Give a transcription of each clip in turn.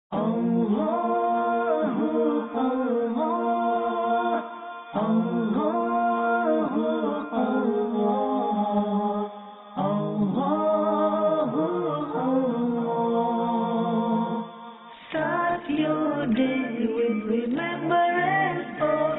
الله الله الله الله الله الله. Start your day with remembrance of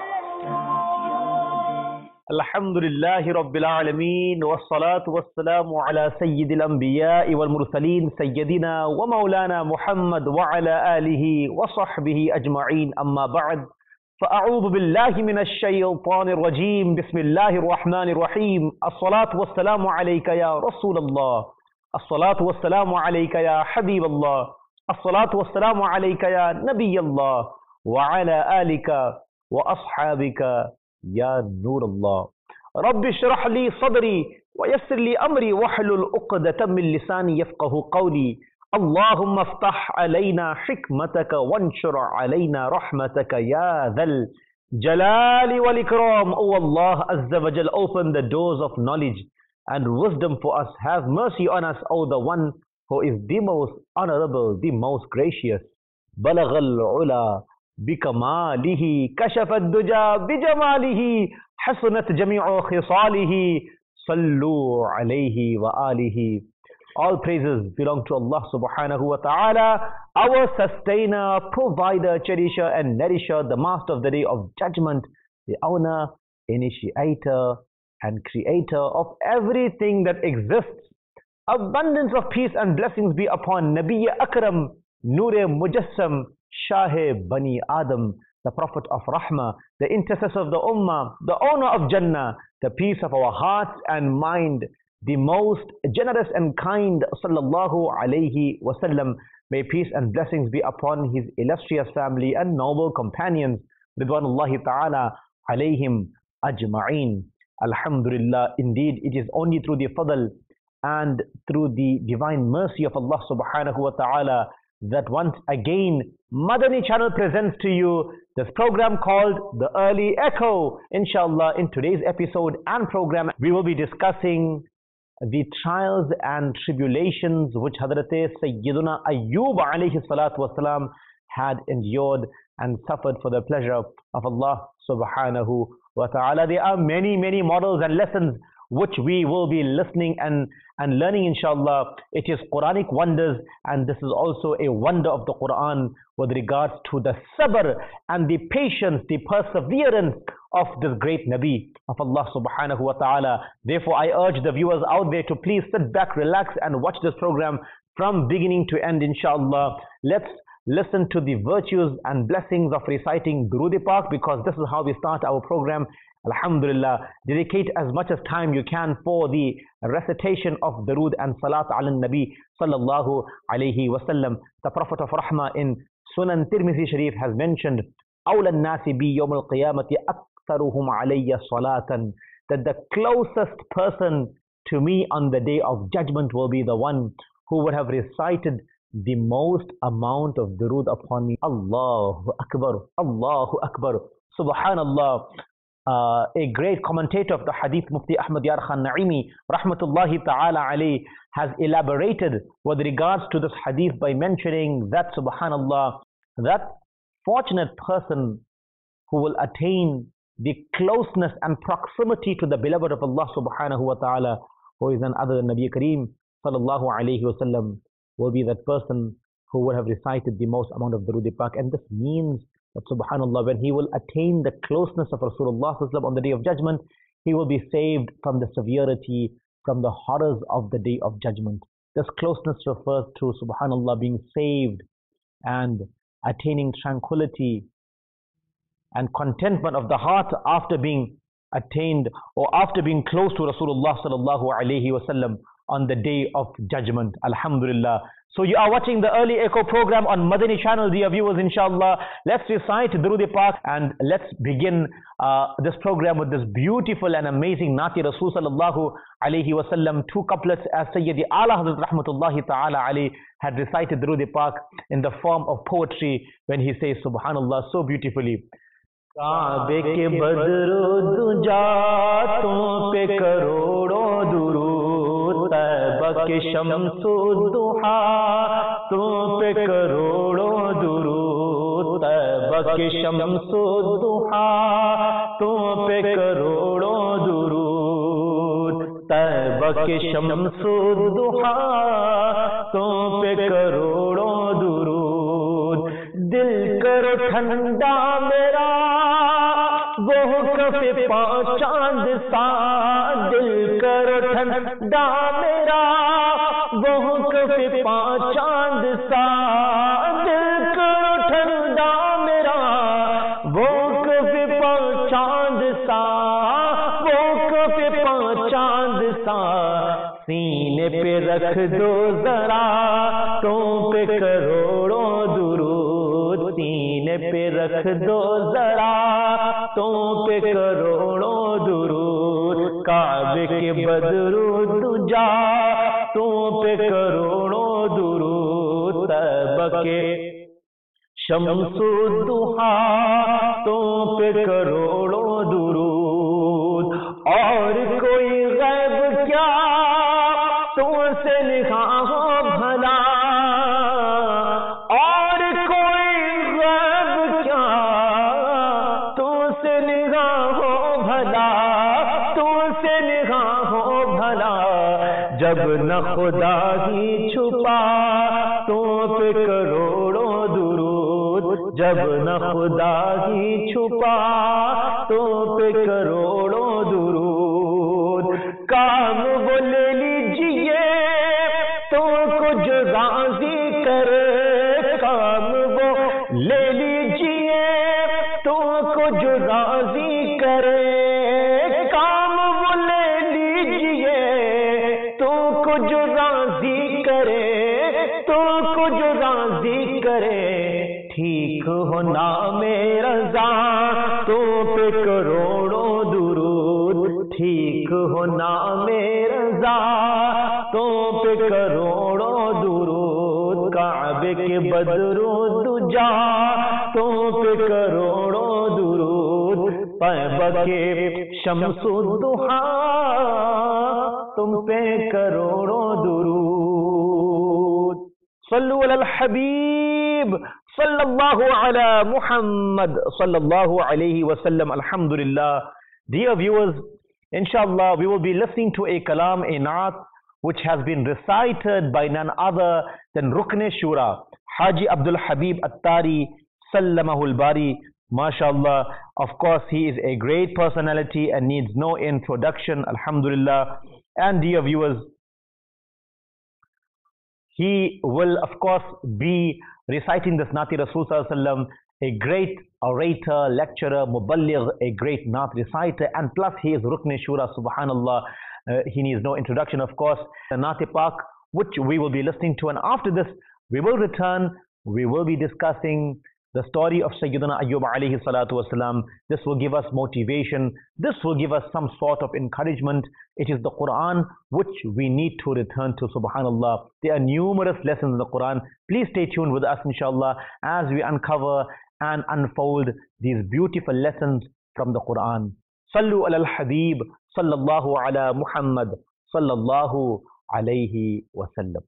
Allah. Alhamdulillahi Rabbil Alameen wassalatu wassalamu ala Sayyidil Anbiya'i wal Mursaleen Sayyidina wa Maulana Muhammad wa ala alihi wa sahbihi ajma'een amma ba'd. فأعوذ بالله من الشيطان الرجيم بسم الله الرحمن الرحيم الصلاة والسلام عليك يا رسول الله الصلاة والسلام عليك يا حبيب الله الصلاة والسلام عليك يا نبي الله وعلى آلك وأصحابك يا نور الله. رب اشرح لي صدري ويسر لي أمري واحلل عقدة من لساني يفقه قولي. اللهم افتح علينا حكمتك وانشر علينا رحمتك يا ذا الجلال والإكرام. O Allah Azza wa Jal, open the doors of knowledge and wisdom for us. Have mercy on us, O the one who is the most honorable, the most gracious. بلغ العلا بكماله كشف الدجى بجماله حسنت جميع خصاله صلوا عليه وآله. All praises belong to Allah subhanahu wa ta'ala, our sustainer, provider, cherisher and nourisher, the master of the day of judgment, the owner, initiator and creator of everything that exists. Abundance of peace and blessings be upon Nabi Akram, Noor Mujassam, Shah Bani Adam, the Prophet of Rahmah, the intercessor of the Ummah, the owner of Jannah, the peace of our hearts and mind, the most generous and kind, sallallahu alayhi wasallam. May peace and blessings be upon his illustrious family and noble companions, ridwanullahi ta'ala alayhim ajma'een. Alhamdulillah, indeed it is only through the fadl and through the divine mercy of Allah subhanahu wa ta'ala that once again Madani channel presents to you this program called The Early Echo. Inshallah, in today's episode and program we will be discussing the trials and tribulations which Hazrat Sayyiduna Ayyub alayhi salatu wasalam had endured and suffered for the pleasure of Allah subhanahu wa ta'ala. There are many models and lessons which we will be listening and learning, inshallah. It is Quranic wonders, and this is also a wonder of the Quran with regards to the sabr and the patience, the perseverance of this great Nabi of Allah subhanahu wa ta'ala. Therefore, I urge the viewers out there to please sit back, relax and watch this program from beginning to end, inshallah. Let's listen to the virtues and blessings of reciting Durood Pak, because this is how we start our program. Alhamdulillah, dedicate as much as time you can for the recitation of Durood and Salat ala Nabi sallallahu alayhi wasallam. The Prophet of Rahmah in Sunan Tirmidhi Sharif has mentioned, أَوْلَى النَّاسِ بِي يَوْمَ الْقِيَامَةِ أَكْثَرُهُمْ عَلَيَّ صَلَاةً, that the closest person to me on the day of judgment will be the one who would have recited the most amount of durood upon me. Allahu Akbar, Allahu Akbar, Subhanallah. A great commentator of the Hadith, Mufti Ahmad Yar Khan Naimi, Rahmatullahi Ta'ala alayhi, has elaborated with regards to this Hadith by mentioning that, Subhanallah, that fortunate person who will attain the closeness and proximity to the beloved of Allah Subhanahu wa Ta'ala, who is none other than Nabi Kareem Sallallahu Alaihi Wasallam, will be that person who would have recited the most amount of Durood Pak. And this means that, subhanallah, when he will attain the closeness of Rasulullah on the day of judgment, he will be saved from the severity, from the horrors of the day of judgment. This closeness refers to, subhanallah, being saved and attaining tranquility and contentment of the heart after being attained or after being close to Rasulullah sallallahu alayhi wasallam on the day of judgment. Alhamdulillah. So you are watching the Early Echo program on Madani channel, dear viewers, inshallah. Let's recite Durood Pak and let's begin this program with this beautiful and amazing Nati Rasul sallallahu alayhi wasallam. Two couplets as Sayyidi Ala Hazrat Rahmatullahi Ta'ala alayhi had recited Durood Pak in the form of poetry when he says, subhanallah, so beautifully. काबे के बदरो दुजा तुम पे करोड़ों दुरूद طیبہ کے شمس الضحا تم پہ کروڑوں درود، طیبہ کے شمس الضحا تم پہ کروڑوں درود، طیبہ کے شمس الضحا تم پہ کروڑوں درود، دل کرو ٹھنڈا میرا وہ کف پا چاند سا، دل کرو ٹھنڈا میرا وہ کف پا چاند سا، دل کرو ٹھنڈا میرا وہ کف پا چاند سا، وہ کف پا چاند سا، سینے پہ رکھ دو ذرا تم پہ کروڑوں درود، سینے پہ رکھ دو ذرا تم پہ کروڑوں درود، کعبے کے بدرو دجا تم پہ کروڑوں درود، طیبہ کے شمس الضحا تم پہ کروڑوں درود، اور کوئی غیب کیا تم سے نگاہ بھلا، اور کوئی غیب کیا تم سے نگاہ بھلا، تم سے نگاہ بھلا، جب نہ خدا ہی چھپا تم پہ کروڑوں درود، جب نہ خدا ہی چھپا تم پہ کروڑوں درود، کام وہ لے لیجیے تم کو جو راضی کرے، کام وہ لے لیجیے تم کو جو راضی کرے، کام وہ لے لیجیے تم کو جو راضی کرے، تم کو جو راضی کرے، ٹھیک ہو نام رضا تم پہ کروڑوں درود، ٹھیک ہو نام رضا تم پہ کروڑوں درود، کعبے کے بدرو دجا تم پہ کروڑوں درود، طیبہ کے شمس الضحا تم پہ کروڑوں درود۔ صلو علی الحبیب صلی اللہ علی محمد صلی اللہ علیہ وسلم۔ Alhamdulillah. Dear viewers, inshallah we will be listening to a kalam, a naat which has been recited by none other than Rukn Shura, Haji Abdul Habib Attari Sallamahul Bari. MashaAllah, of course he is a great personality and needs no introduction, alhamdulillah. And dear viewers, he will of course be reciting this Naati Rasul Sallallahu Alaihi Wasallam, a great orator, lecturer, muballigh, a great Naat reciter, and plus he is Rukn Shura, subhanallah. He needs no introduction, of course. The Naati Pak, which we will be listening to, and after this we will return, we will be discussing the story of Sayyidina Ayyub alayhi salatu wasalam. This will give us motivation, this will give us some sort of encouragement. It is the Quran which we need to return to, subhanallah. There are numerous lessons in the Quran. Please stay tuned with us, inshallah, as we uncover and unfold these beautiful lessons from the Quran. Sallu ala al-Habib, sallallahu ala Muhammad, sallallahu alayhi wa sallam.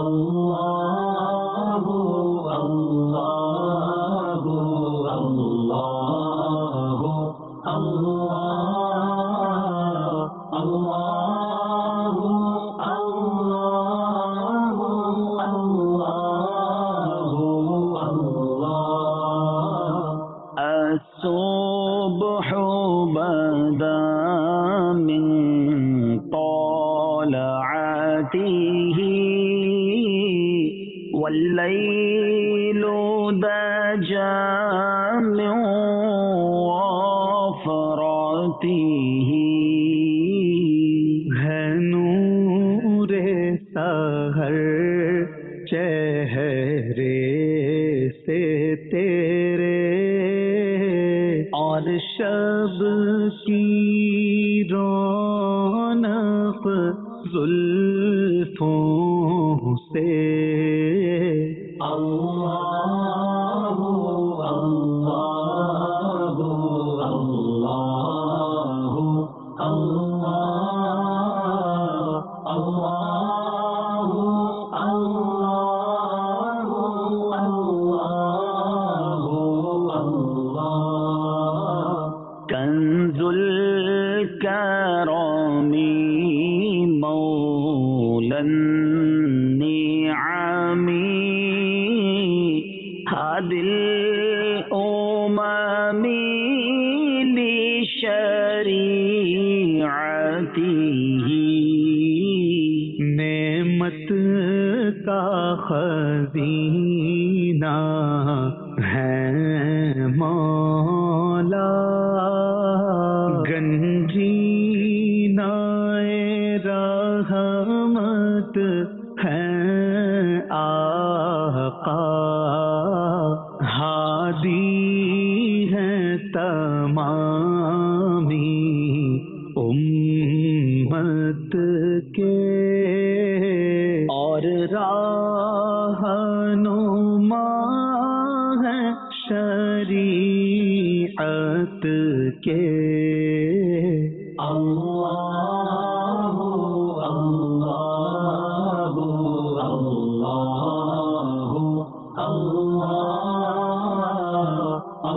Allahu, Allahu, Allahu, Allahu, Allahu, Allahu, as-subhu bada min tala'atihi والليل دجى من وفرته ہے نور سحر چہرے سے تیرے اور شب کی رونق زلفوں سے Allahu, Allahu, Allahu, Allahu, Allah. دل نعمت کا خزینہ ہے مولا، گنجینہ رحمت ہے آقا، ہادی ہے تمامی امت کے، اور رہنما ہے شریعت کے۔ اللہ اللہ اللہ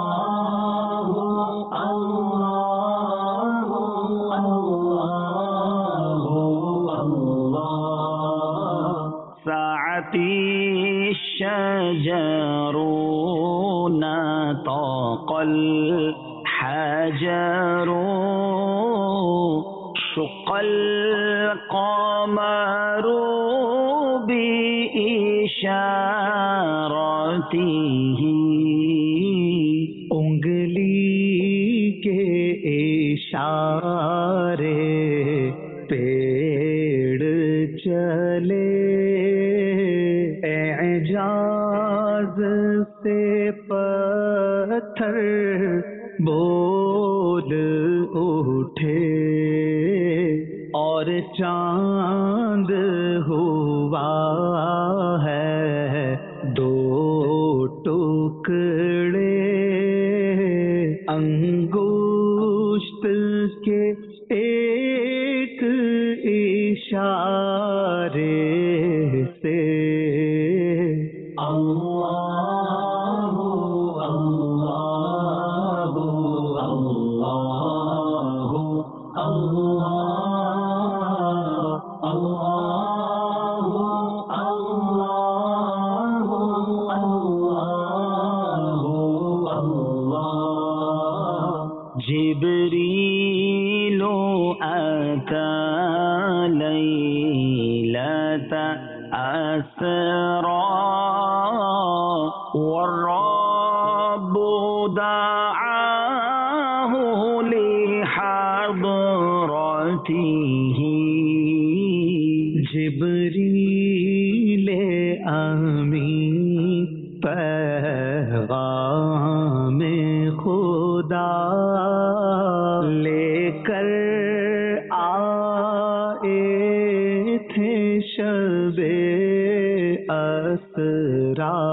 اللہ ساعتی الشجر نطق الحجر شق القمر بإشارته، انگلی کے اشارے پیڑ چلے، اعجاز سے پتھر بول اٹھے، اور چاند ہوا ہے دو ٹکڑے، انگشت کے ایک اشارے سے۔ اللہ اللہ اللہ جبریل أتى ليلة أسرى والرب دعاه لحضرته، جبریل امین پیغام خدا لے کر آئے تھے شب اسرا،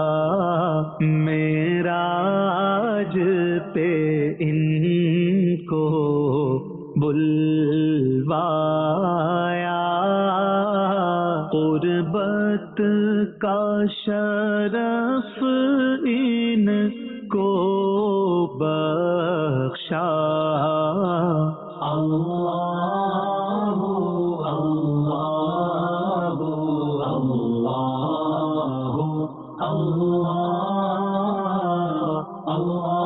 معراج پہ ان کو بلوایا، قربت کا شرف ان کو بخشا۔ اللہ اللہ اللہ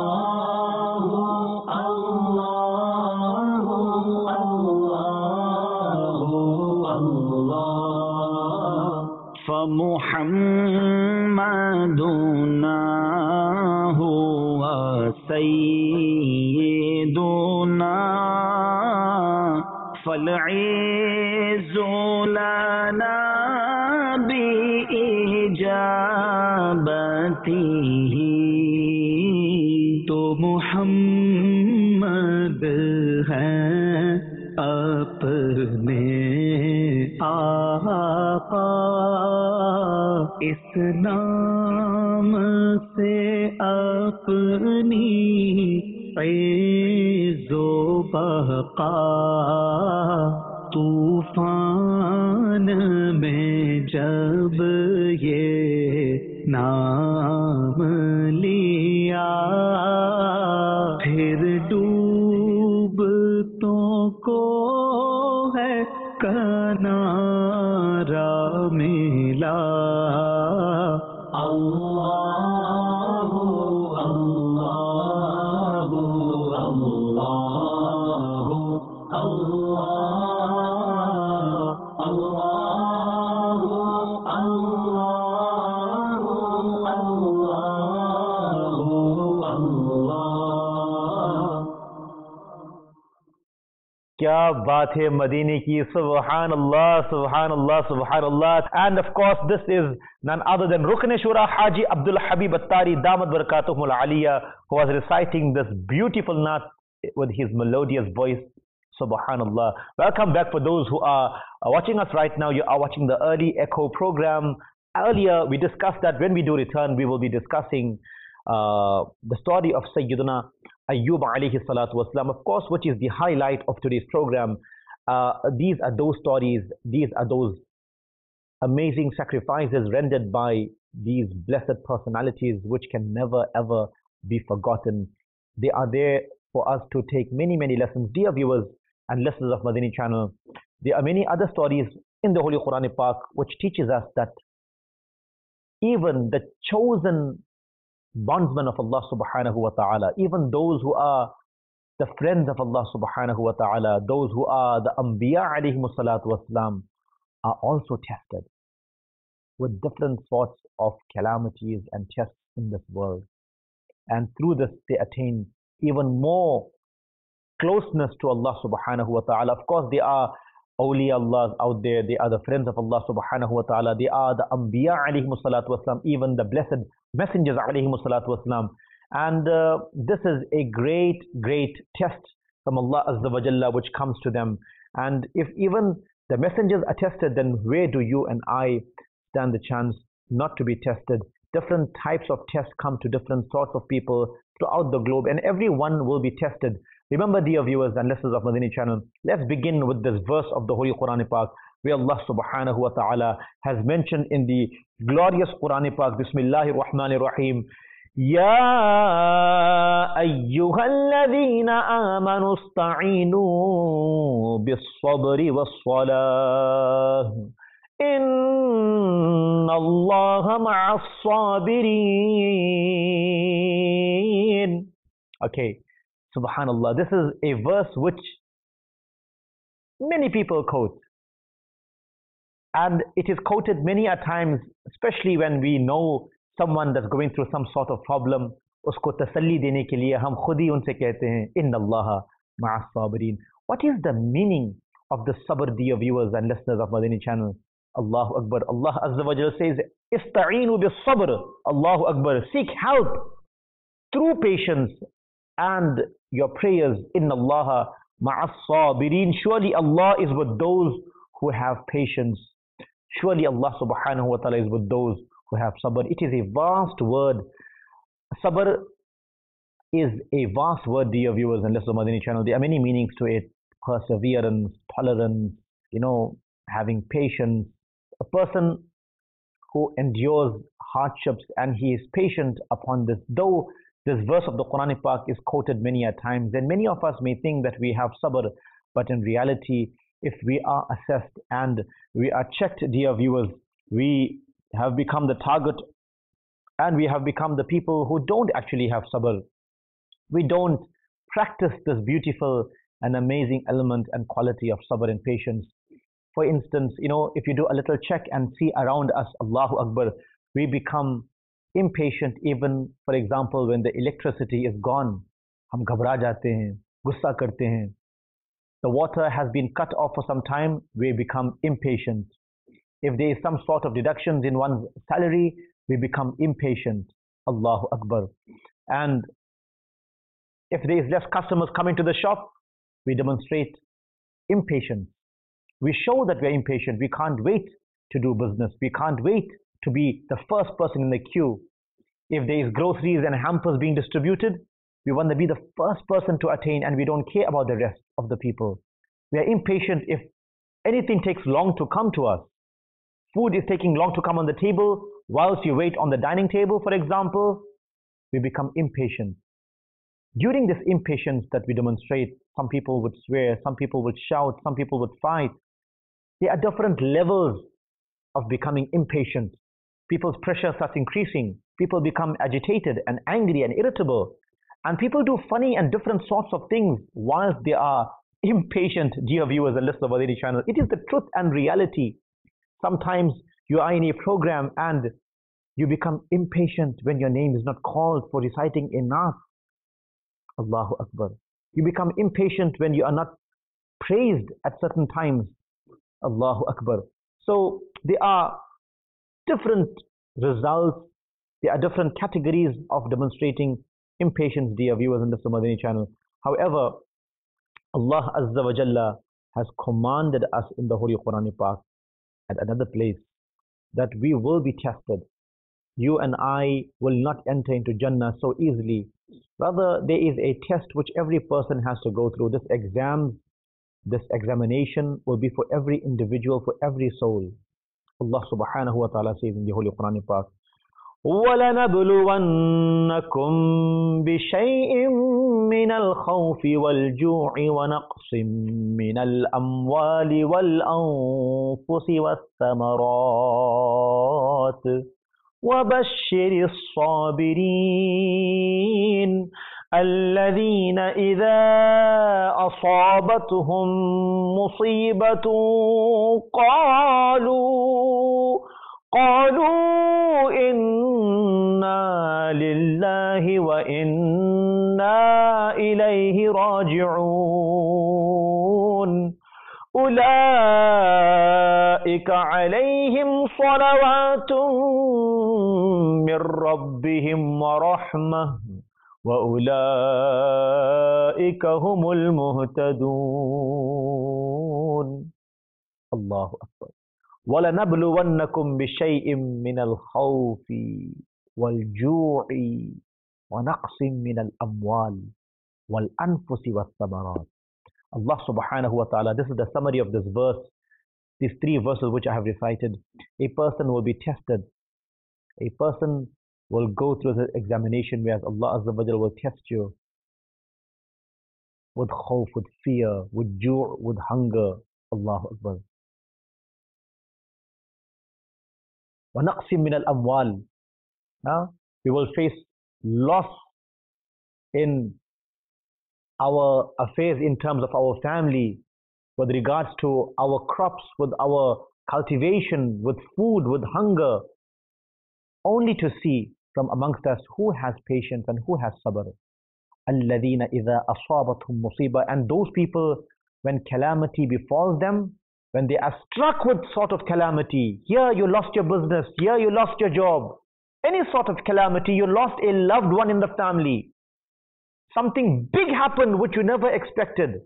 اللہ فمحمدنا هو سيدنا فالعز لنا بإجابته، تو محمد ہیں اپنے آقا، اس نام سے اپنی عز و بقا، طوفان میں جب یہ نام لیا، پھر ڈوبتوں کو ہے کنارہ ملا۔ क्या बात है मदीने की सुभान अल्लाह सुभान अल्लाह सुभान अल्लाह and of course this is none other than Rukn Shura Haji Abdul Habib Attari Damat Barakatuhul Aliyah who was reciting this beautiful naat with his melodious voice. Subhanallah. Welcome back for those who are watching us right now. You are watching the Early Echo program. Earlier we discussed that when we do return we will be discussing the story of Sayyiduna Ayyub alayhi salatu wasalam, of course, which is the highlight of today's program. These are those stories, these are those amazing sacrifices rendered by these blessed personalities which can never ever be forgotten. They are there for us to take many, many lessons. Dear viewers and listeners of Madani channel, there are many other stories in the Holy Quran Pak which teaches us that even the chosen bondsmen of Allah subhanahu wa ta'ala, even those who are the friends of Allah subhanahu wa ta'ala, those who are the Anbiya alayhimu salatu wasalam, are also tested with different sorts of calamities and tests in this world. And through this they attain even more closeness to Allah subhanahu wa ta'ala. Of course, they are awliya Allah out there, they are the friends of Allah subhanahu wa ta'ala, they are the Anbiya alayhimu salatu wasalam, even the blessed messengers alayhimu salatu wasalam. And this is a great, great test from Allah Azza wa Jalla which comes to them. And if even the messengers are tested, then where do you and I stand the chance not to be tested? Different types of tests come to different sorts of people throughout the globe, and everyone will be tested. Remember, dear viewers and listeners of Madani channel, let's begin with this verse of the Holy Quran Pak, where Allah subhanahu wa ta'ala has mentioned in the glorious Quran Pak, Bismillahir Rahmanir Rahim, Ya ayyuhalladhina amanu ista'inu bis-sabri was-salah. Inna Allaha ma'as sabirin. Okay, subhanallah. This is a verse which many people quote. And it is quoted many a times, especially when we know someone that's going through some sort of problem. Usko tasalli dene ke liye hum khud hi unse kehte hain, Inna Allaha ma'as sabirin. What is the meaning of the sabr, dear viewers and listeners of Madani channel? Allahu Akbar. Allah Azza wa Jalla says, Ista'inu bis sabr. Allahu Akbar. Seek help through patience and your prayers. Inna Allaha ma'as sabirin. Surely Allah is with those who have patience. Surely Allah subhanahu wa ta'ala is with those who have sabr. It is a vast word. Sabr is a vast word, dear viewers and listeners of Madani channel. There are many meanings to it. Perseverance, tolerance, having patience. A person who endures hardships and he is patient upon this. Though this verse of the Quran Pak is quoted many a times, and many of us may think that we have sabr, but in reality, if we are assessed and we are checked, dear viewers, we have become the target and we have become the people who don't actually have sabr. We don't practice this beautiful and amazing element and quality of sabr and patience. For instance, if you do a little check and see around us, Allahu Akbar, we become impatient even, for example, when the electricity is gone. Hum ghabra jate hain, gussa karte hain. The water has been cut off for some time, we become impatient. If there is some sort of deductions in one's salary, we become impatient. Allahu Akbar. And if there is less customers coming to the shop, we demonstrate impatience. We show that we are impatient. We can't wait to do business. We can't wait to be the first person in the queue. If there is groceries and hampers being distributed, we want to be the first person to attain, and we don't care about the rest of the people. We are impatient if anything takes long to come to us. Food is taking long to come on the table. Whilst you wait on the dining table, for example, we become impatient. During this impatience that we demonstrate, some people would swear, some people would shout, some people would fight. There are different levels of becoming impatient. people's pressure starts increasing. People become agitated and angry and irritable. And people do funny and different sorts of things whilst they are impatient, dear viewers and listeners of our channel. It is the truth and reality. Sometimes you are in a program and you become impatient when your name is not called for reciting enough. Allahu Akbar. You become impatient when you are not praised at certain times. Allahu Akbar. So there are different results. There are different categories of demonstrating impatience, dear viewers in the Madani channel. However, Allah Azza wa Jalla has commanded us in the Holy Quran Pak at another place that we will be tested. You and I will not enter into Jannah so easily. Rather, there is a test which every person has to go through. This examination will be for every individual, for every soul. Allah subhanahu wa ta'ala says in the Holy Quran Pak, وَلَنَبْلُوَنَّكُمْ بِشَيْءٍ مِّنَ الْخَوْفِ وَالْجُوعِ وَنَقْصٍ مِّنَ الْأَمْوَالِ وَالْأَنفُسِ وَالثَّمَرَاتِ وَبَشِّرِ الصَّابِرِينَ الَّذِينَ إِذَا أَصَابَتْهُم مُّصِيبَةٌ قالوا إنا لله وإنا إليه راجعون أولئك عليهم صلوات من ربهم ورحمة وأولئك هم المهتدون. الله أكبر. وَلَنَبْلُوَنَّكُمْ بِشَيْءٍ مِّنَ الْخَوْفِ وَالْجُوعِ وَنَقْصٍ مِّنَ الْأَمْوَالِ وَالْأَنفُسِ وَالثَّمَرَاتِ. Allah subhanahu wa ta'ala, this is the summary of this verse, these three verses which I have recited. A person will be tested. A person will go through the examination, whereas Allah Azza wa Jalla will test you with khawf, with fear, with ju', with hunger. Allahu Akbar. وَنَقْسٍ مِّنَ الْأَمْوَالِ. We will face loss in our affairs in terms of our family, with regards to our crops, with our cultivation, with food, with hunger, only to see from amongst us who has patience and who has sabr. الَّذِينَ إِذَا أَصَابَتْهُم مُّصِيبَةٌ. And those people, when calamity befalls them, when they are struck with sort of calamity, here you lost your business, here you lost your job, any sort of calamity, you lost a loved one in the family, something big happened which you never expected.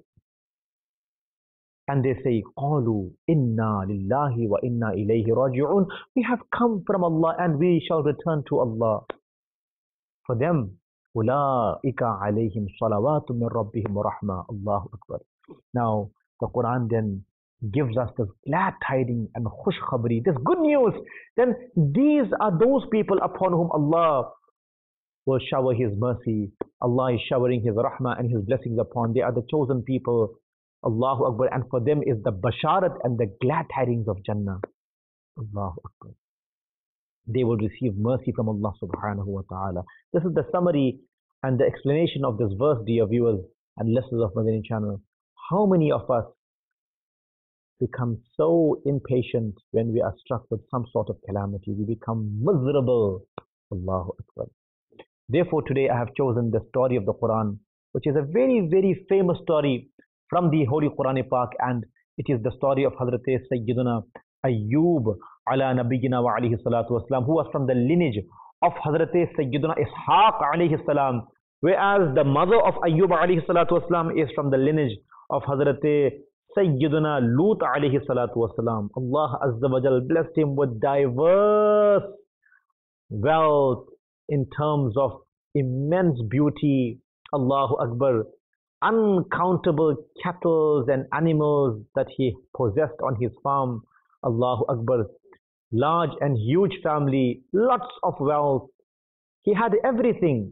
And they say, قَالُوا إِنَّا لِلَّهِ وَإِنَّا إِلَيْهِ رَاجِعُونَ. We have come from Allah and we shall return to Allah. For them, أُولَٰئِكَ عَلَيْهِمْ صَلَوَاتٌ مِّن رَبِّهِمْ وَرَحْمَةٌ. Allahu Akbar. Now, the Quran then gives us this glad tidings and khush khabri, this good news. Then these are those people upon whom Allah will shower His mercy. Allah is showering His rahmah and His blessings upon. They are the chosen people. Allahu Akbar. And for them is the basharat and the glad tidings of Jannah. Allahu Akbar. They will receive mercy from Allah subhanahu wa ta'ala. This is the summary and the explanation of this verse, dear viewers and listeners of Madani channel. How many of us become so impatient when we are struck with some sort of calamity? We become miserable. Allahu Akbar. Therefore, today I have chosen the story of the Quran, which is a very, very famous story from the Holy Quran Pak, and it is the story of Hazrat Sayyiduna Ayyub ala nabiyyina wa alayhi salatu wasalam, who was from the lineage of Hazrat Sayyiduna Ishaq alayhi salam, whereas the mother of Ayyub alayhi salatu wasalam is from the lineage of Hazrat Sayyiduna Lut alayhi salatu wasalam. Allah Azza wa Jal blessed him with diverse wealth in terms of immense beauty. Allahu Akbar. Uncountable cattle and animals that he possessed on his farm. Allahu Akbar. Large and huge family, lots of wealth. He had everything.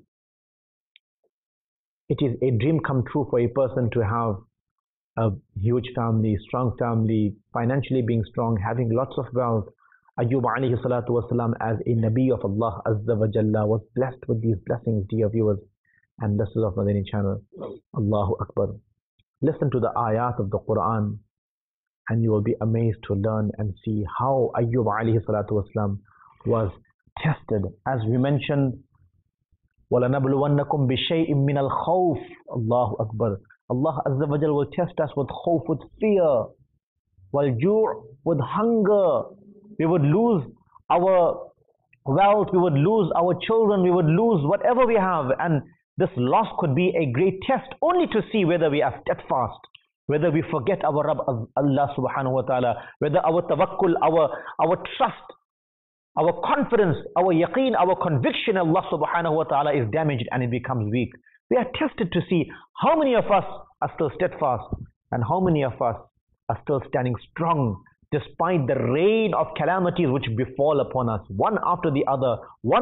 It is a dream come true for a person to have a huge family, strong family, financially being strong, having lots of wealth. Ayyub alayhi salatu wasalam as a Nabi of Allah Azza wa Jalla was blessed with these blessings, dear viewers and listeners of Madani channel. Allahu Akbar. Listen to the ayat of the Quran and you will be amazed to learn and see how Ayyub alayhi salatu wasalam was tested. As we mentioned, وَلَنَبْلُوَنَّكُمْ بِشَيْءٍ مِّنَ الْخَوْفِ. Allahu Akbar. Allah Azza wa Jalla will test us with khawf, with fear, wal-ju', with hunger. We would lose our wealth, we would lose our children, we would lose whatever we have, and this loss could be a great test only to see whether we are steadfast, whether we forget our Rabb Allah subhanahu wa ta'ala, whether our tawakkul, our trust, our confidence, our yaqeen, our conviction in Allah subhanahu wa ta'ala is damaged and it becomes weak. We are tested to see how many of us are still steadfast and how many of us are still standing strong despite the rain of calamities which befall upon us, one after the other,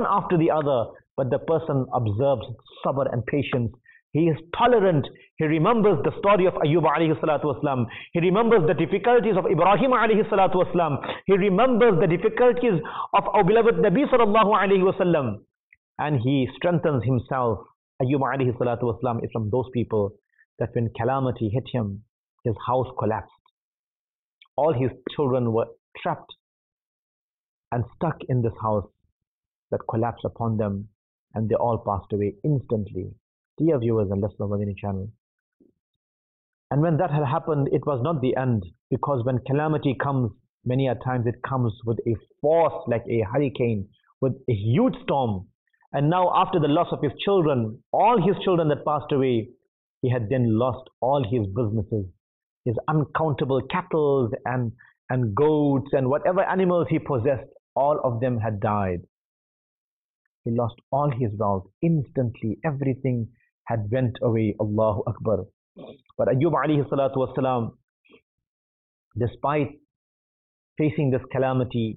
but the person observes sabr and patience. He is tolerant. He remembers the story of Ayyub alayhi salatu wasalam. He remembers the difficulties of Ibrahim alayhi salatu wasalam. He remembers the difficulties of our beloved Nabi sallallahu alayhi wasallam. And he strengthens himself. Ayyub alayhi salatu wasalam is from those people that when calamity hit him, his house collapsed. All his children were trapped and stuck in this house that collapsed upon them, and they all passed away instantly. Dear viewers and listeners of Madani channel. And when that had happened, it was not the end, because when calamity comes, many a times it comes with a force like a hurricane, with a huge storm. And now after the loss of his children, all his children that passed away, he had then lost all his businesses, his uncountable cattle and goats and whatever animals he possessed, all of them had died. He lost all his wealth instantly. Everything had went away. Allahu Akbar. But Ayyub alayhi salatu wasalam, despite facing this calamity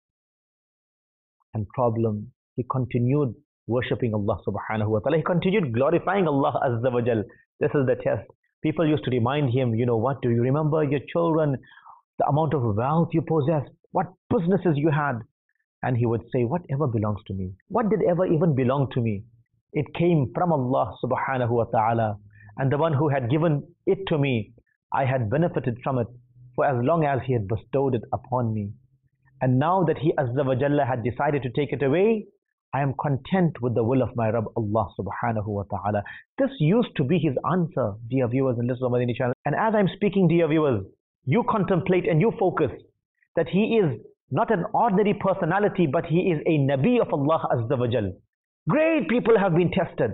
and problem, he continued worshipping Allah subhanahu wa ta'ala. He continued glorifying Allah Azza wa Jal. This is the test. People used to remind him, you know what, do you remember your children, the amount of wealth you possessed, what businesses you had? And he would say, whatever belongs to me? What did ever even belong to me? It came from Allah subhanahu wa ta'ala. And the one who had given it to me, I had benefited from it for as long as he had bestowed it upon me. And now that he Azza wa Jalla had decided to take it away, I am content with the will of my Rabb Allah subhanahu wa ta'ala. This used to be his answer, dear viewers and listeners of Madani channel. And as I'm speaking, dear viewers, you contemplate and you focus that he is not an ordinary personality, but he is a Nabi of Allah Azza wa Jal. Great people have been tested.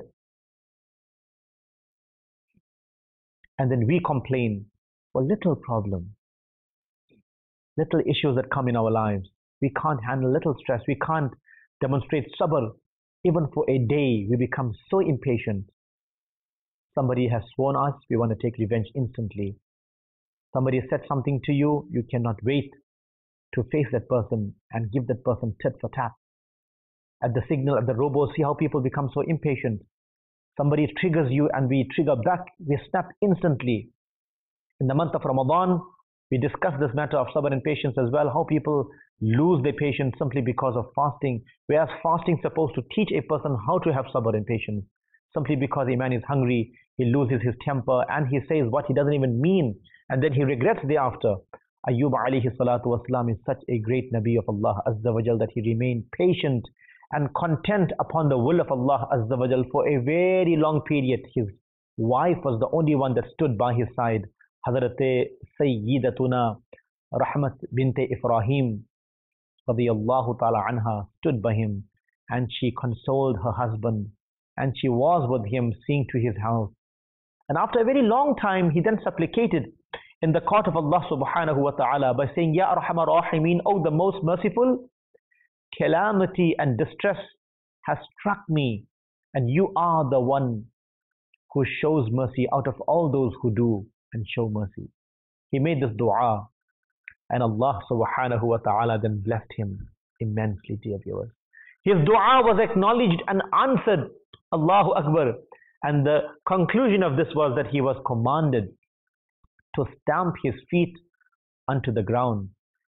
And then we complain for little problems, little issues that come in our lives. We can't handle little stress. We can't demonstrate sabr. Even for a day, we become so impatient. Somebody has sworn us, we want to take revenge instantly. Somebody said something to you, you cannot wait to face that person and give that person tit for tat. At the signal, at the robo, see how people become so impatient. Somebody triggers you and we trigger back, we snap instantly. In the month of Ramadan, we discussed this matter of sabr and patience as well, how people lose their patience simply because of fasting, whereas fasting is supposed to teach a person how to have sabr and patience. Simply because a man is hungry, he loses his temper and he says what he doesn't even mean, and then he regrets thereafter. Ayyub alayhi salatu wasalam is such a great Nabi of Allah Azza wa Jal that he remained patient and content upon the will of Allah Azza wa Jal for a very long period. His wife was the only one that stood by his side. Hazrat Sayyidatuna Rahmat bint Ibrahim radiyallahu ta'ala anha stood by him and she consoled her husband and she was with him, seeing to his health. And after a very long time, he then supplicated in the court of Allah subhanahu wa ta'ala by saying, Ya Arhamar Rahimeen, O the most merciful, calamity and distress has struck me, and you are the one who shows mercy out of all those who do and show mercy. He made this dua, and Allah subhanahu wa ta'ala then blessed him immensely, dear viewers. His dua was acknowledged and answered. Allahu Akbar. And the conclusion of this was that he was commanded to stamp his feet onto the ground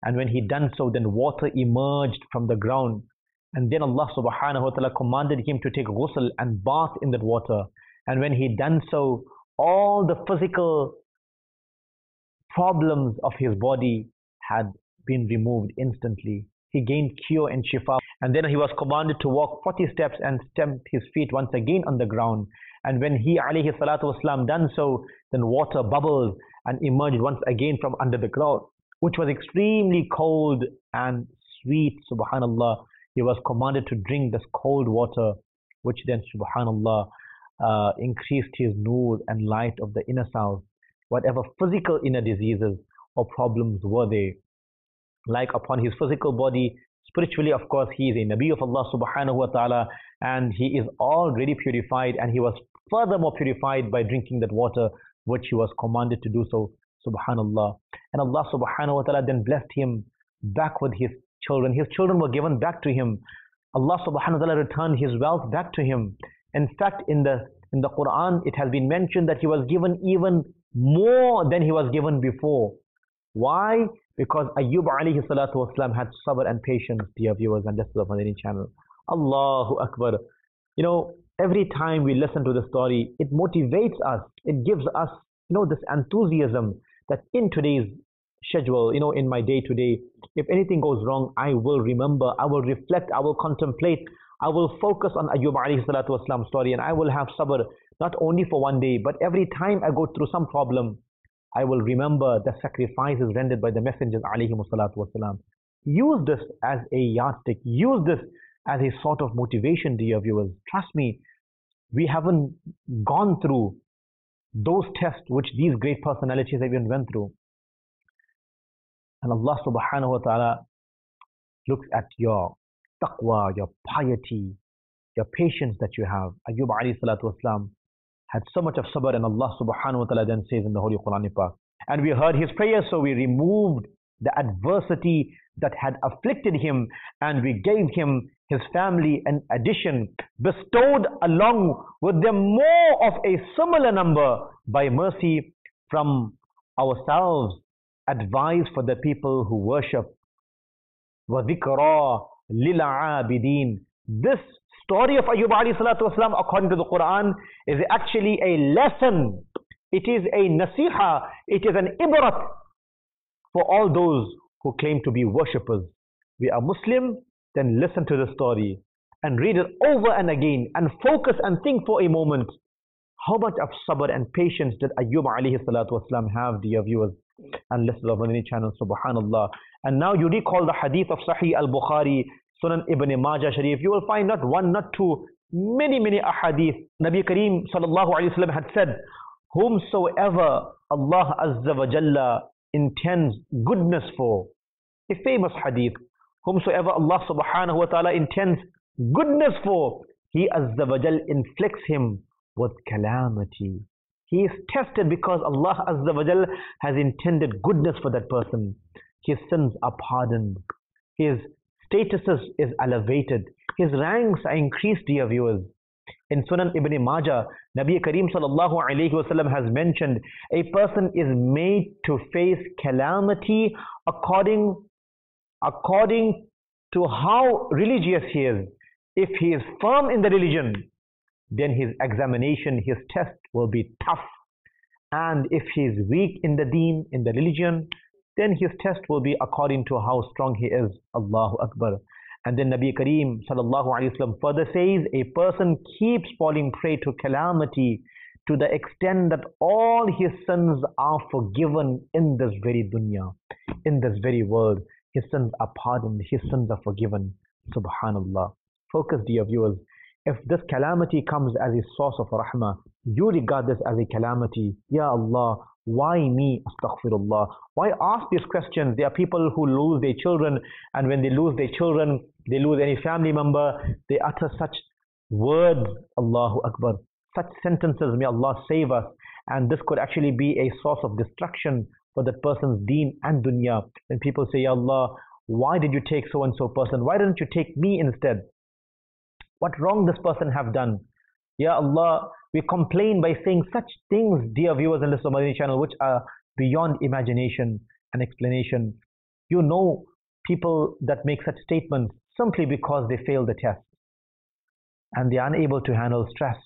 And when he done so, then water emerged from the ground. And then Allah subhanahu wa ta'ala commanded him to take ghusl and bath in that water. And when he done so, all the physical problems of his body had been removed instantly. He gained cure and shifa. And then he was commanded to walk 40 steps and stamp his feet once again on the ground. And when he alayhi salatu wasalam done so, then water bubbled and emerged once again from under the ground, which was extremely cold and sweet, subhanallah. He was commanded to drink this cold water, which then, subhanallah, increased his nur and light of the inner self. Whatever physical inner diseases or problems were there, like upon his physical body, spiritually, of course, he is a Nabi of Allah subhanahu wa ta'ala, and he is already purified, and he was furthermore purified by drinking that water, which he was commanded to do so, subhanallah. And Allah subhanahu wa ta'ala then blessed him back with his children. His children were given back to him. Allah subhanahu wa ta'ala returned his wealth back to him. In fact, in the Quran, it has been mentioned that he was given even more than he was given before. Why? Because Ayyub alayhi salatu wasalam had sabr and patience, dear viewers and listeners of Madani channel. Allahu Akbar. You know, every time we listen to the story, it motivates us. It gives us, this enthusiasm that in today's schedule, in my day to day, if anything goes wrong, I will remember, I will reflect, I will contemplate, I will focus on Ayyub alayhi salatu wasalam story, and I will have sabr not only for one day, but every time I go through some problem, I will remember the sacrifices rendered by the messengers alayhi salatu wasalam. Use this as a yardstick. Use this as a sort of motivation, dear viewers. Trust me, we haven't gone through those tests which these great personalities have even went through. And Allah subhanahu wa ta'ala looks at your taqwa, your piety, your patience that you have. Ayyub alayhi salatu wasalam had so much of sabr, and Allah subhanahu wa ta'ala then says in the Holy Quran, and we heard his prayers, so we removed the adversity that had afflicted him, and we gave him his family an addition, bestowed along with them more of a similar number by mercy from ourselves, advice for the people who worship. وَذِكْرَى لِلْعَابِدِينَ. This story of Ayyub alayhi salatu wasalam, according to the Quran, is actually a lesson. It is a nasiha. It is an ibrat for all those who claim to be worshippers. We are Muslim, then listen to the story and read it over and again and focus and think for a moment. How much of sabr and patience did Ayyub alayhi salatu wasalam have, dear viewers and listeners of Madani channel, subhanallah. And now you recall the hadith of Sahih al-Bukhari, Sunan Ibn Majah Sharif, you will find not one, not two, many ahadith. Nabi Kareem sallallahu alayhi wa sallam had said, whomsoever Allah Azza wa Jalla intends goodness for, a famous hadith, whomsoever Allah subhanahu wa ta'ala intends goodness for, He Azza wa Jal inflicts him with calamity. He is tested because Allah Azza wa Jal has intended goodness for that person. His sins are pardoned. His status is elevated. His ranks are increased, dear viewers. In Sunan Ibn Majah, Nabi Kareem sallallahu alayhi wa sallam has mentioned a person is made to face calamity according to how religious he is. If he is firm in the religion, then his examination, his test will be tough. And if he is weak in the deen, in the religion, then his test will be according to how strong he is. Allahu Akbar. And then Nabi Kareem sallallahu alayhi wa sallam further says, a person keeps falling prey to calamity to the extent that all his sins are forgiven in this very dunya, in this very world. His sins are pardoned, his sins are forgiven. Subhanallah. Focus, dear viewers. If this calamity comes as a source of rahmah, you regard this as a calamity. Ya Allah, why me? Astaghfirullah. Why ask these questions? There are people who lose their children, and when they lose their children, they lose any family member, they utter such words, Allahu Akbar, such sentences, may Allah save us. And this could actually be a source of destruction for that person's deen and dunya. When people say, Ya Allah, why did you take so-and-so person? Why didn't you take me instead? What wrong this person have done? Ya Allah, we complain by saying such things, dear viewers and listeners of Madani channel, which are beyond imagination and explanation. You know people that make such statements simply because they fail the test and they are unable to handle stress,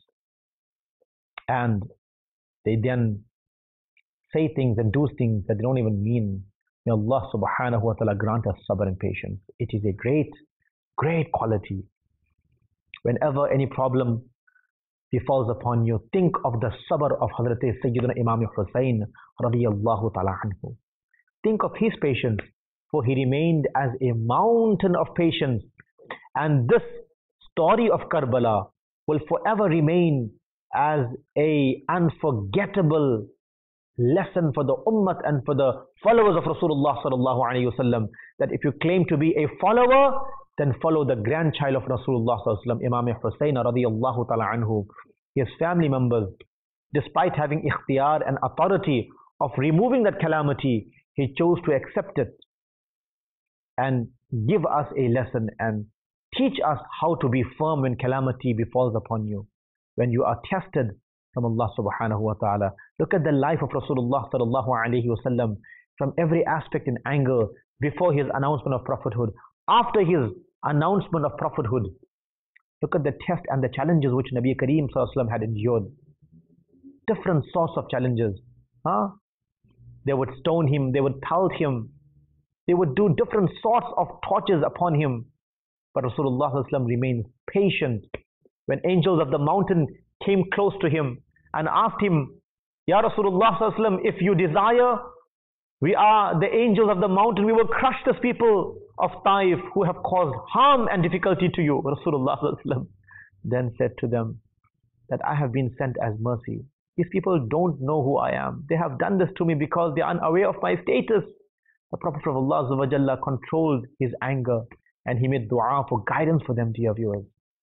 and they then say things and do things that they don't even mean. May Allah subhanahu wa ta'ala grant us sabr and patience. It is a great, great quality. Whenever any problem befalls upon you, think of the sabr of Hazrat Sayyidina Imam Hussain radiyallahu ta'ala anhu. Think of his patience, for he remained as a mountain of patience. And this story of Karbala will forever remain as a unforgettable lesson for the ummah and for the followers of Rasulullah sallallahu alaihi wasallam, that if you claim to be a follower, then follow the grandchild of Rasulullah sallallahu alaihi wasallam, Imam Hussain radiyallahu ta'ala anhu. His family members, despite having ikhtiyar and authority of removing that calamity, he chose to accept it and give us a lesson and teach us how to be firm when calamity befalls upon you, when you are tested from Allah subhanahu wa ta'ala. Look at the life of Rasulullah sallallahu alaihi wasallam, from every aspect in anger, before his announcement of prophethood, after his announcement of prophethood. Look at the test and the challenges which Nabi Kareem sallallahu alaihi wasallam had endured. Different sorts of challenges. They would stone him, they would pelt him, they would do different sorts of tortures upon him. But Rasulullah sallallahu alaihi wasallam remained patient. When angels of the mountain came close to him and asked him, Ya Rasulullah sallallahu alaihi wasallam, if you desire, we are the angels of the mountain, we will crush these people of Taif who have caused harm and difficulty to you. Rasulullah sallallahu alaihi wasallam then said to them that I have been sent as mercy. These people don't know who I am. They have done this to me because they are unaware of my status. The Prophet of Allah Azza wa Jalla controlled his anger and he made dua for guidance for them, dear viewers.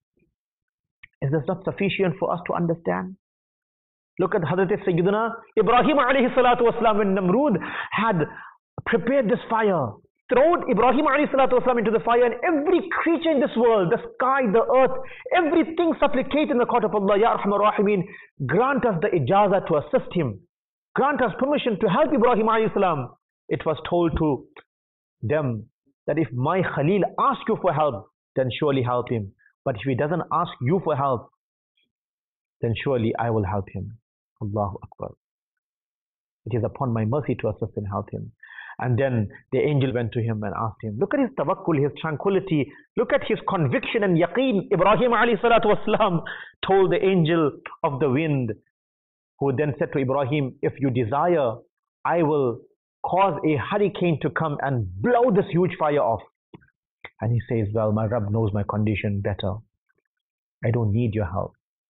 Is this not sufficient for us to understand? Look at Hazrat Sayyidina Ibrahim alayhi salatu wasalam, when Namrud had prepared this fire, thrown Ibrahim alayhi salatu wasalam into the fire, and every creature in this world, the sky, the earth, everything supplicate in the court of Allah, Ya Arhamar Rahimin, grant us the ijazah to assist him. Grant us permission to help Ibrahim alayhi salam. It was told to them that if my Khalil asks you for help, then surely help him. But if he doesn't ask you for help, then surely I will help him. Allahu Akbar. It is upon my mercy to assist and help him. And then the angel went to him and asked him, look at his tawakkul, his tranquility, look at his conviction and yaqeen. Ibrahim alayhi salatu wasalam told the angel of the wind, who then said to Ibrahim, if you desire, I will cause a hurricane to come and blow this huge fire off. And he says, well, my Rabb knows my condition better. I don't need your help.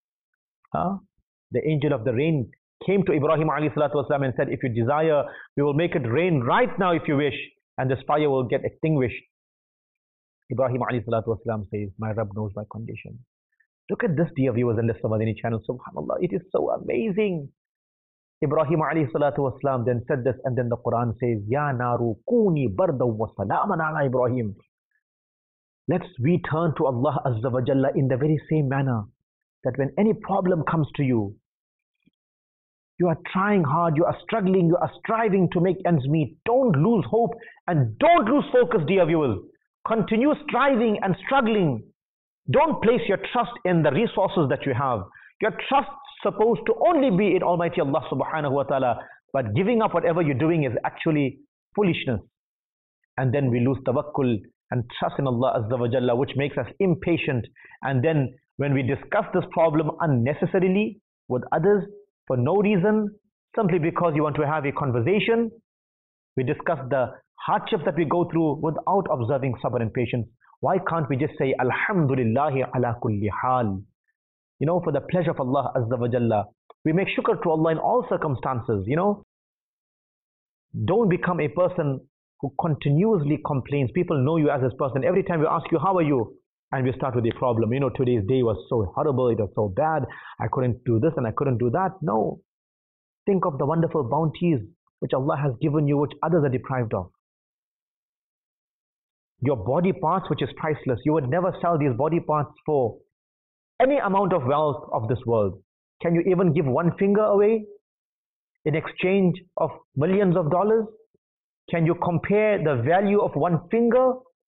The angel of the rain came to Ibrahim alayhi salatu wasalam and said, if you desire, we will make it rain right now if you wish, and this fire will get extinguished. Ibrahim alayhi salatu wasalam says, my Rabb knows my condition. Look at this, dear viewers and listeners of Madani channel. Subhanallah, it is so amazing. Ibrahim alayhi salatu wasalam then said this, and then the Quran says, Ya naru kuni bardaw wa salaman ala Ibrahim. Let's we turn to Allah Azza wa Jalla in the very same manner, that when any problem comes to you, you are trying hard, you are struggling, you are striving to make ends meet. Don't lose hope and don't lose focus, dear viewers. Continue striving and struggling. Don't place your trust in the resources that you have. Your trust is supposed to only be in Almighty Allah subhanahu wa ta'ala. But giving up whatever you're doing is actually foolishness. And then we lose tawakkul and trust in Allah Azza wa Jalla, which makes us impatient. And then when we discuss this problem unnecessarily with others for no reason, simply because you want to have a conversation, we discuss the hardships that we go through without observing sabr and patience. Why can't we just say, Alhamdulillahi ala kulli hal? You know, for the pleasure of Allah Azza wa Jalla. We make shukr to Allah in all circumstances, you know. Don't become a person who continuously complains. People know you as this person. Every time we ask you, how are you? And we start with a problem. You know, today's day was so horrible, it was so bad, I couldn't do this and I couldn't do that. No. Think of the wonderful bounties which Allah has given you, which others are deprived of. Your body parts, which is priceless. You would never sell these body parts for any amount of wealth of this world. Can you even give one finger away in exchange of millions of dollars? Can you compare the value of one finger?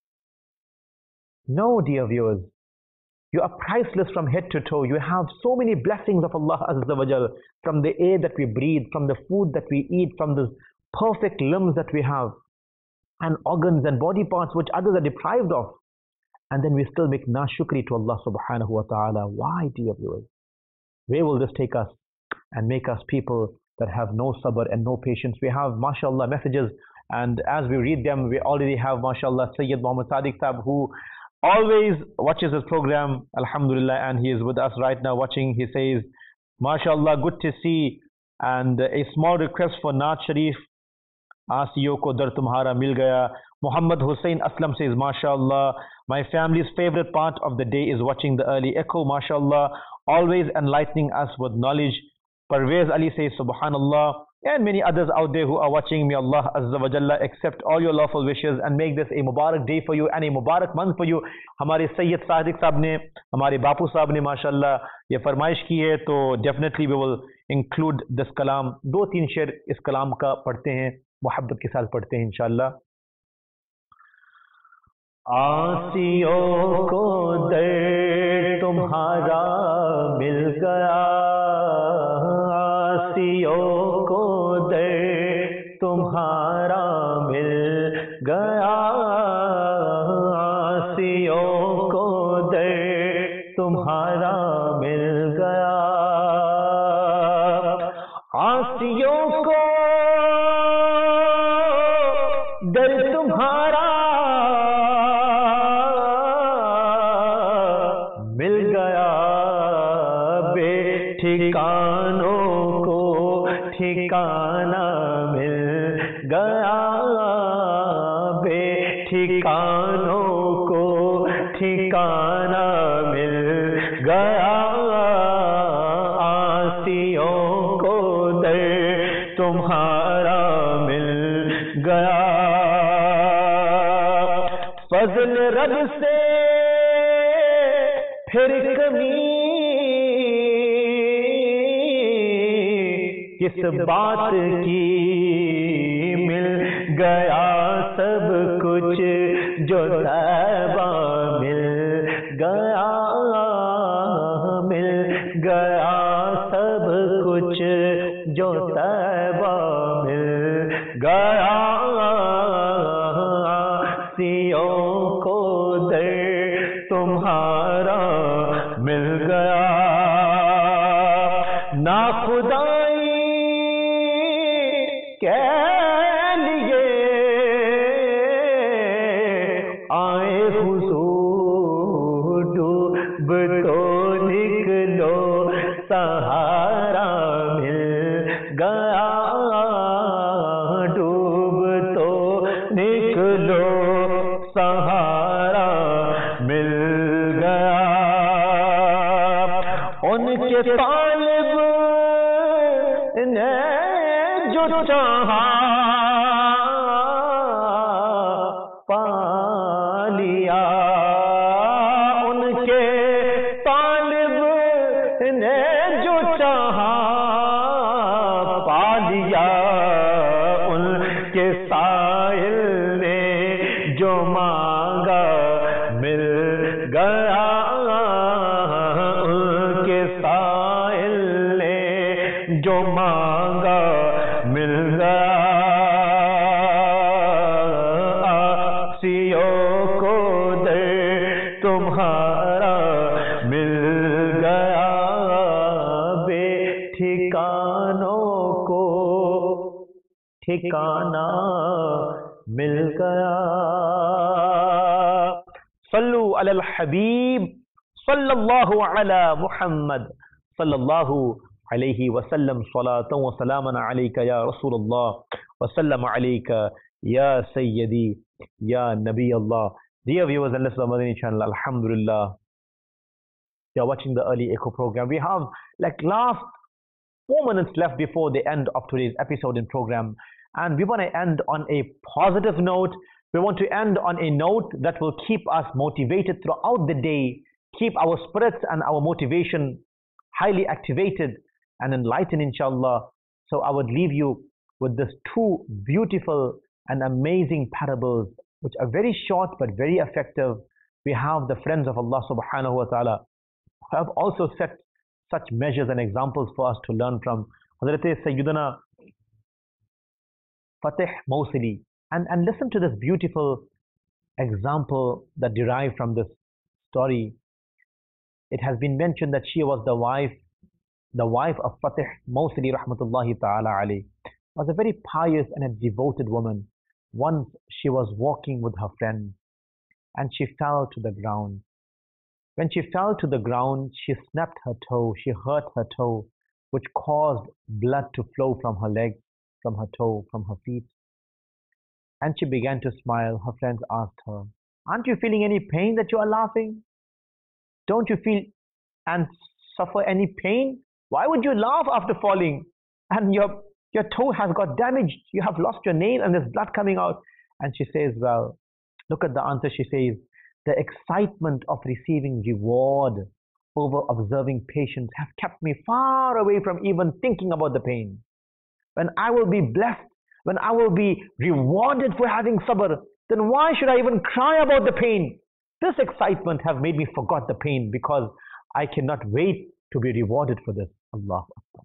No, dear viewers. You are priceless from head to toe. You have so many blessings of Allah Azza wa Jal, from the air that we breathe, from the food that we eat, from the perfect limbs that we have, and organs and body parts which others are deprived of. And then we still make nashukri to Allah subhanahu wa ta'ala. Why, dear viewers? Where will this take us and make us people that have no sabr and no patience? We have, mashallah, messages, and as we read them, we already have, mashallah, Sayyid Muhammad Sadiq Sahab, who always watches this program, alhamdulillah, and he is with us right now watching. He says, mashallah, good to see, and a small request for Naat Sharif, Asiyo ko dar tumhara mil gaya. Muhammad Hussain Aslam says, mashallah, my family's favorite part of the day is watching the early echo, mashallah, always enlightening us with knowledge. Parvez Ali says, subhanallah, and many others out there who are watching. May Allah Azza wa Jalla accept all your lawful wishes and make this a Mubarak day for you and a Mubarak month for you. हमारे सैयद सादिक साहब ने, हमारे बापू साहब ने माशाल्लाह ये फरमाइश की है, तो definitely we will include this कलाम. दो तीन शेर इस कलाम का पढ़ते हैं, मोहब्बत के साथ पढ़ते हैं इंशाल्लाह. आसियों को दर तुम्हारा मिल गया, आसियों को दर तुम्हारा मिल गया, आसियों को दर तुम्हारा मिल गया, आसियों को दर तुम्हारा मिल गया, बेठिकानों को ठिकाना मिल गया, बेठिकानों को ठिकाना मिल गया, आसियों को दर तुम्हारा मिल गया, फज़ल रब से फिर कमी किस बात की, मिल गया सब कुछ जो तैबा मिल गया, मिल गया सब कुछ जो तैबा मिल गया, आसियों को दर तुम्हारा मिल गया, ना खुदाई के लिए आए हुजूर, डूब तो निकलो सहारा मिल गया, डूब तो निकलो सहारा मिल गया, उनके तालिब ने जो चाहा पा लिया, उनके तालिब ने जो चाहा पा लिया, उनके साइल ने जो मांगा मिल गया, उनके साइल ने जो मांगा मिल गया, आसियों को दर तुम्हारा मिल गया, बेठिकानों को ठिकाना मिल गया. सल्लु अलल हबीब सल्लल्लाहु अला मुहम्मद सल्लल्लाहु अलैहि वसल्लम, सलातन व सलामन अलैका या रसूलल्लाह व सल्लम अलैका या सय्यदी या नबी Allah. Dear viewers and listeners of Madani channel, alhamdulillah, you are watching the early echo program. We have like last 4 minutes left before the end of today's episode and program, and we want to end on a positive note. We want to end on a note that will keep us motivated throughout the day, keep our spirits and our motivation highly activated and enlightened, inshallah. So I would leave you with this two beautiful and amazing parables which are very short but very effective. We have the friends of Allah subhanahu wa ta'ala who have also set such measures and examples for us to learn from. Hazrat Sayyidina Fatih Mawsili. And listen to this beautiful example that derived from this story. It has been mentioned that she was the wife of Fatih Mawsili rahmatullahi ta'ala alayh. Was a very pious and a devoted woman. Once she was walking with her friend and she fell to the ground. When she fell to the ground, she snapped her toe, she hurt her toe, which caused blood to flow from her leg, from her toe, from her feet. And she began to smile. Her friends asked her, "Aren't you feeling any pain that you are laughing? Don't you feel and suffer any pain? Why would you laugh after falling? And your toe has got damaged. You have lost your nail and there's blood coming out." And she says, well, look at the answer. She says, "The excitement of receiving reward over observing patience have kept me far away from even thinking about the pain. When I will be blessed, when I will be rewarded for having sabr, then why should I even cry about the pain? This excitement have made me forget the pain because I cannot wait to be rewarded for this." Allah Akbar.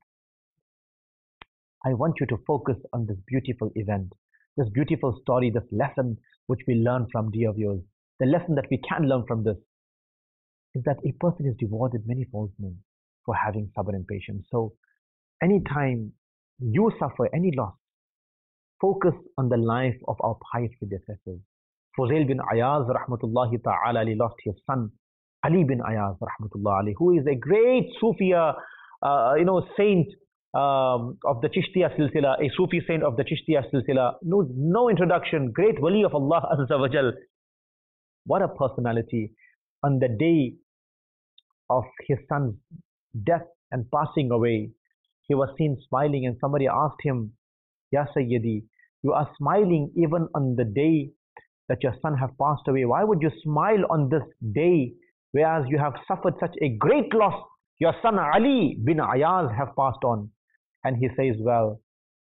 I want you to focus on this beautiful event, this beautiful story, this lesson which we learn from, dear viewers. The lesson that we can learn from this is that a person is rewarded many folds more for having sabr and patience. So anytime you suffer any loss, focus on the life of our pious predecessors. Fuzail bin Ayaz rahmatullahi ta'ala ali lost his son Ali bin Ayaz rahmatullahi ali, who is a great Sufiya saint of the Chishtiya Silsila, a Sufi saint of the Chishtiya Silsila. No introduction, great wali of Allah Azza wa Jal. What a personality. On the day of his son's death and passing away, he was seen smiling, and somebody asked him, "Ya Sayyidi, you are smiling even on the day that your son have passed away. Why would you smile on this day, whereas you have suffered such a great loss? Your son Ali bin Ayaz have passed on." And he says, well,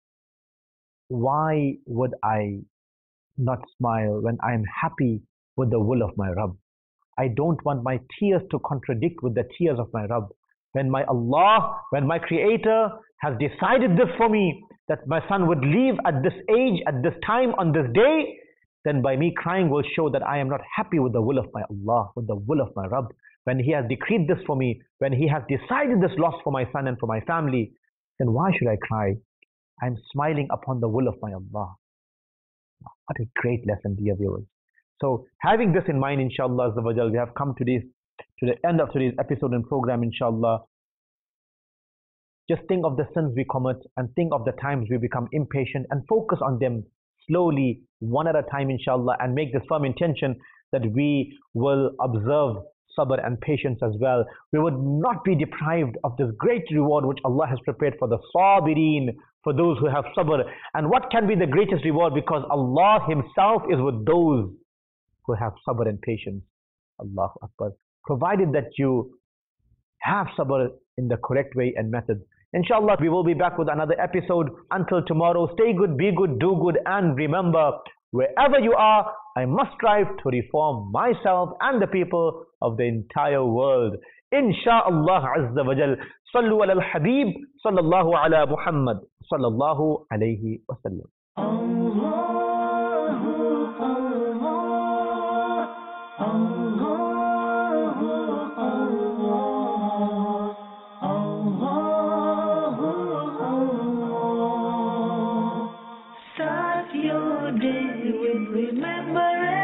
why would I not smile when I am happy with the will of my Rabb? I don't want my tears to contradict with the tears of my Rabb. When my Allah, when my Creator has decided this for me, that my son would leave at this age, at this time, on this day, then by me crying will show that I am not happy with the will of my Allah, with the will of my Rabb. When He has decreed this for me, when He has decided this loss for my son and for my family, then why should I cry? I'm smiling upon the will of my Allah. What a great lesson, dear viewers. So having this in mind, inshallah, we have come to the end of today's episode and program, inshallah. Just think of the sins we commit and think of the times we become impatient and focus on them slowly, one at a time, inshallah, and make this firm intention that we will observe sabr and patience as well. We would not be deprived of this great reward which Allah has prepared for the sabireen, for those who have sabr. And what can be the greatest reward? Because Allah Himself is with those who have sabr and patience. Allahu Akbar. Provided that you have sabr in the correct way and method. Inshallah, we will be back with another episode. Until tomorrow, stay good, be good, do good, and remember, wherever you are, I must strive to reform myself and the people of the entire world. Insha'Allah Azza wa Jal. Sallu ala al-Habib, sallallahu ala Muhammad, sallallahu alayhi wa sallam. Start your day with remembrance.